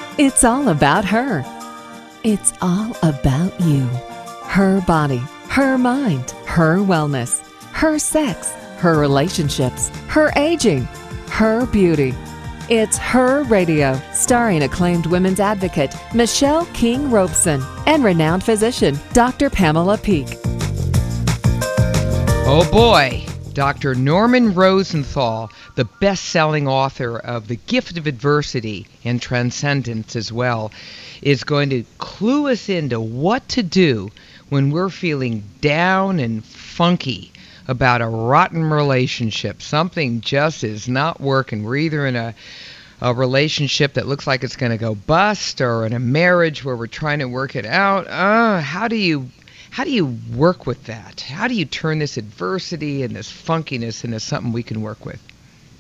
It's all about her. It's all about you. Her body, her mind, her wellness, her sex, her relationships, her aging, her beauty. It's Her Radio, starring acclaimed women's advocate Michelle King Robeson and renowned physician Dr. Pamela Peeke. Oh boy, Dr. Norman Rosenthal, the best-selling author of The Gift of Adversity and Transcendence as well, is going to clue us into what to do when we're feeling down and funky about a rotten relationship. Something just is not working. We're either in a relationship that looks like it's going to go bust, or in a marriage where we're trying to work it out. How do you work with that? How do you turn this adversity and this funkiness into something we can work with?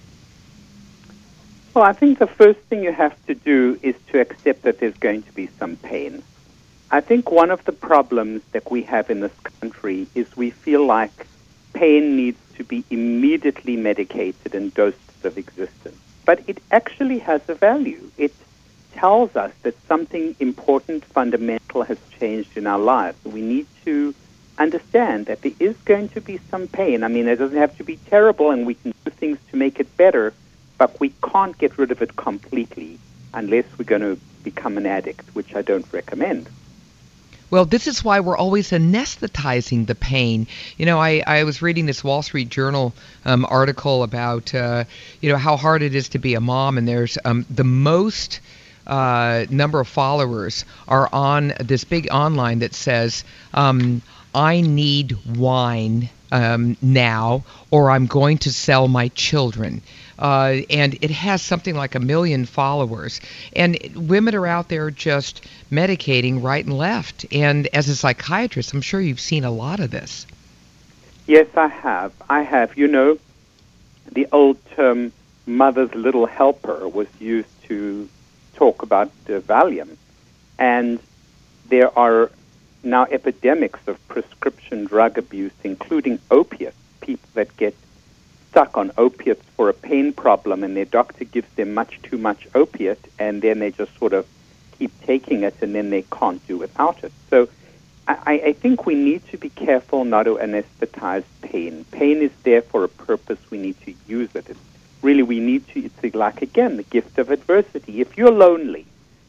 Well, I think the first thing you have to do is to accept that there's going to be some pain. I think one of the problems that we have in this country is we feel like pain needs to be immediately medicated and doses of existence. But it actually has a value. It tells us that something important, fundamental has changed in our lives. We need to understand that there is going to be some pain. I mean, it doesn't have to be terrible, and we can do things to make it better, but we can't get rid of it completely unless we're going to become an addict, which I don't recommend. Well, this is why we're always anesthetizing the pain. You know, I was reading this Wall Street Journal article about, how hard it is to be a mom, and there's the most number of followers are on this big online that says, I need wine now, or I'm going to sell my children. And it has something like 1 million followers. And women are out there just medicating right and left. And as a psychiatrist, I'm sure you've seen a lot of this. Yes, I have. You know, the old term mother's little helper was used to talk about Valium. And there are now epidemics of prescription drug abuse, including opiates, people that get stuck on opiates for a pain problem, and their doctor gives them much too much opiate, and then they just sort of keep taking it, and then they can't do without it. So I think we need to be careful not to anesthetize pain. Pain is there for a purpose. We need to use it. It's like, again, the gift of adversity. If you're lonely,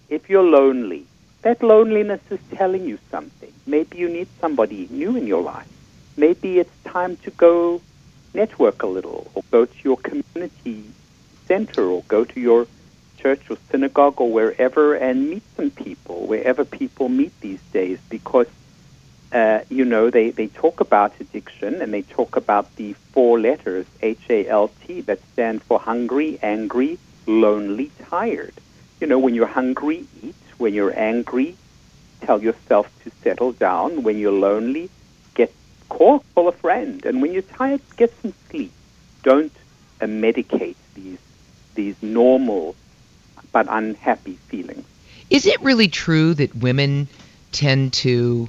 that loneliness is telling you something. Maybe you need somebody new in your life. Maybe it's time to go network a little, or go to your community center, or go to your church or synagogue or wherever and meet some people, wherever people meet these days, because, they talk about addiction, and they talk about the 4 letters, HALT, that stand for hungry, angry, lonely, tired. You know, when you're hungry, eat. When you're angry, tell yourself to settle down. When you're lonely, call a friend. And when you're tired, get some sleep. Don't medicate these normal but unhappy feelings. Is it really true that women tend to,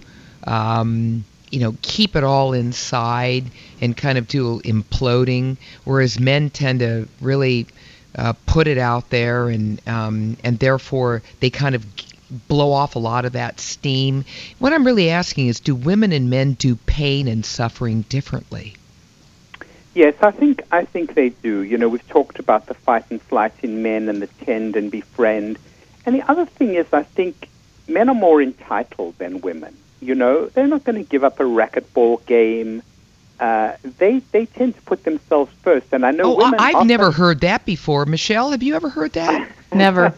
keep it all inside and kind of do imploding, whereas men tend to really put it out there, and therefore they kind of blow off a lot of that steam? What I'm really asking is, do women and men do pain and suffering differently? Yes, I think they do. You know, we've talked about the fight and flight in men and the tend and befriend. And the other thing is, I think men are more entitled than women. You know, they're not going to give up a racquetball game. They tend to put themselves first. And I know women I've never heard that before. Michelle, have you ever heard that? Never.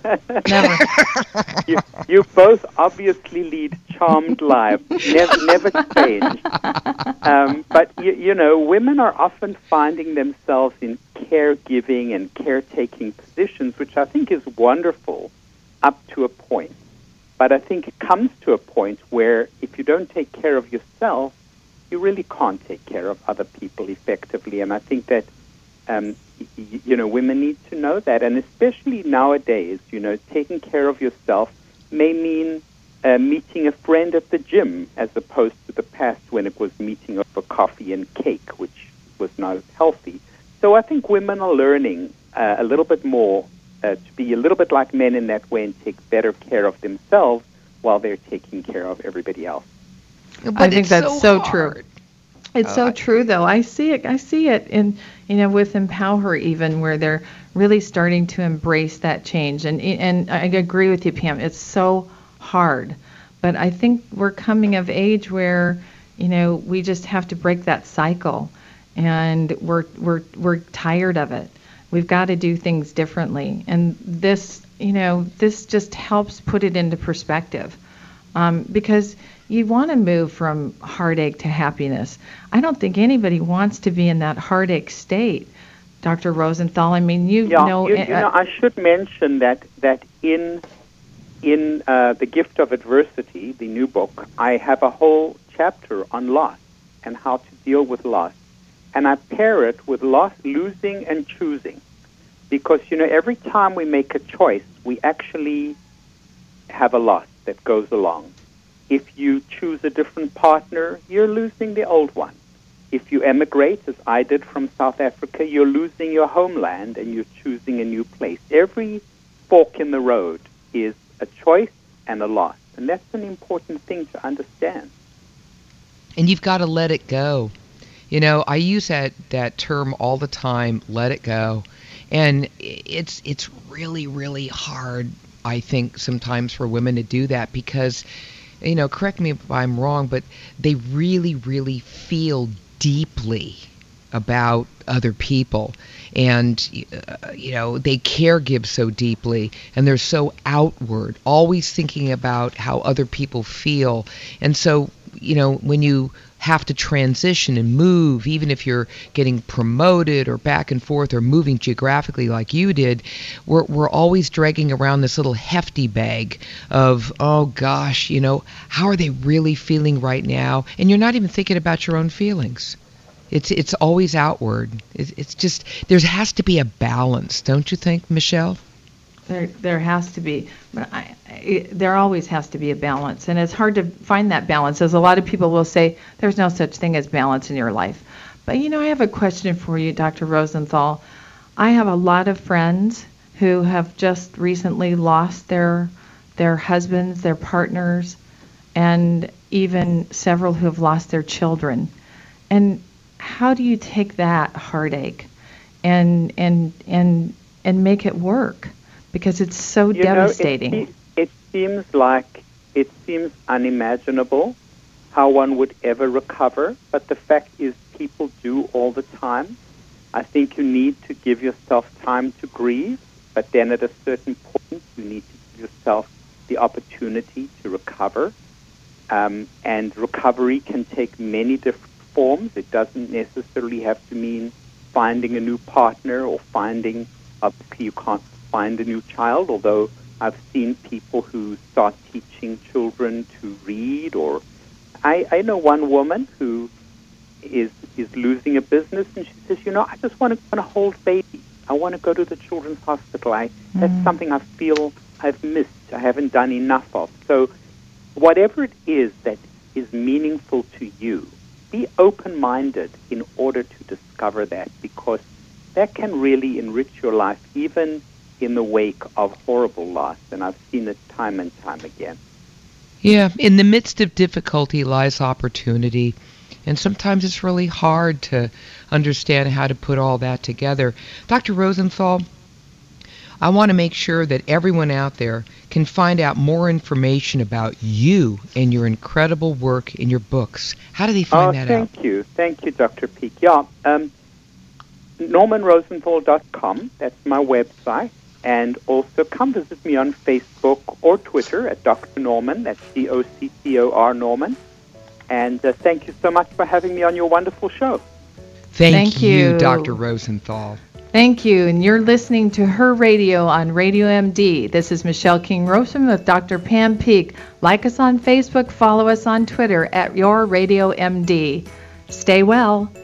You both obviously lead charmed lives, never change. But women are often finding themselves in caregiving and caretaking positions, which I think is wonderful up to a point. But I think it comes to a point where if you don't take care of yourself, you really can't take care of other people effectively. And I think that women need to know that, and especially nowadays, taking care of yourself may mean meeting a friend at the gym, as opposed to the past when it was meeting over coffee and cake, which was not as healthy. So I think women are learning a little bit more to be a little bit like men in that way and take better care of themselves while they're taking care of everybody else. But I think that's so hard. true. It's so true, though. I see it in, with Empower even, where they're really starting to embrace that change. And I agree with you, Pam. It's so hard. But I think we're coming of age where, we just have to break that cycle. And we're tired of it. We've got to do things differently. And this just helps put it into perspective. Because you want to move from heartache to happiness. I don't think anybody wants to be in that heartache state, Dr. Rosenthal. I mean, I should mention that in The Gift of Adversity, the new book, I have a whole chapter on loss and how to deal with loss. And I pair it with loss, losing, and choosing. Because, every time we make a choice, we actually have a loss that goes along. If you choose a different partner, you're losing the old one. If you emigrate, as I did from South Africa, you're losing your homeland and you're choosing a new place. Every fork in the road is a choice and a loss. And that's an important thing to understand. And you've got to let it go. I use that term all the time, let it go. And it's really, really hard, I think, sometimes for women to do that because, correct me if I'm wrong, but they really, really feel deeply about other people. And, they caregive so deeply and they're so outward, always thinking about how other people feel. And so, when you have to transition and move, even if you're getting promoted or back and forth or moving geographically like you did, we're always dragging around this little hefty bag of, oh gosh, how are they really feeling right now? And you're not even thinking about your own feelings. It's always outward. It's just, there has to be a balance, don't you think, Michelle? There has to be. But there always has to be a balance. And it's hard to find that balance, as a lot of people will say, there's no such thing as balance in your life. But, I have a question for you, Dr. Rosenthal. I have a lot of friends who have just recently lost their husbands, their partners, and even several who have lost their children. And how do you take that heartache and make it work? Because it's so devastating. It seems unimaginable how one would ever recover, but the fact is people do all the time. I think you need to give yourself time to grieve, but then at a certain point you need to give yourself the opportunity to recover. And recovery can take many different forms. It doesn't necessarily have to mean finding a new partner or obviously you can't find a new child, although I've seen people who start teaching children to read, or I know one woman who is losing a business, and she says, I just want to hold babies. I want to go to the children's hospital. That's something I feel I've missed. I haven't done enough of. So whatever it is that is meaningful to you, be open-minded in order to discover that, because that can really enrich your life, even in the wake of horrible loss, and I've seen it time and time again. Yeah, in the midst of difficulty lies opportunity, and sometimes it's really hard to understand how to put all that together. Dr. Rosenthal, I want to make sure that everyone out there can find out more information about you and your incredible work in your books. How do they find that out? Thank you, Dr. Peek. Yeah, NormanRosenthal.com, that's my website. And also come visit me on Facebook or Twitter at Dr. Norman, that's DOCTOR Norman. And thank you so much for having me on your wonderful show. Thank you, Dr. Rosenthal. Thank you. And you're listening to Her Radio on Radio MD. This is Michelle King-Rosen with Dr. Pam Peek. Like us on Facebook, follow us on Twitter at Your Radio MD. Stay well.